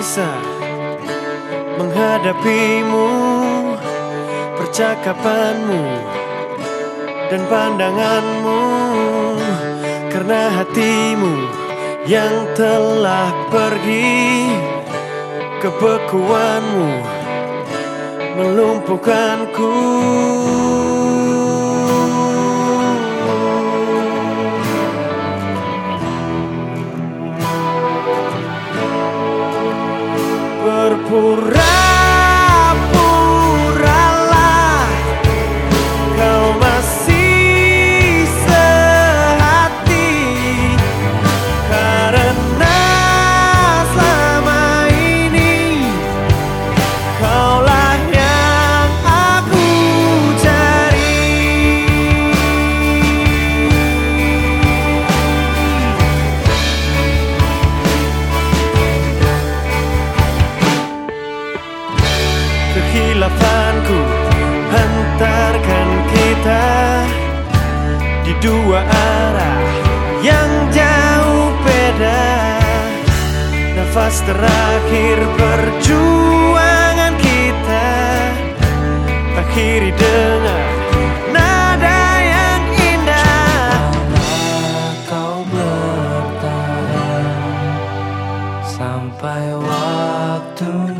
bisa menghadapimu, percakapanmu dan pandanganmu, karena hatimu yang telah pergi, kebekuanmu melumpuhkanku. Berpura-puralah kau masih sehati, karena selama ini kaulah yang aku cari. Kehilafanku hantarkan kita di dua arah yang jauh beda. Nafas terakhir perjuangan kita akhiri dengan nada yang indah. Cobalah kau bertahan sampai waktu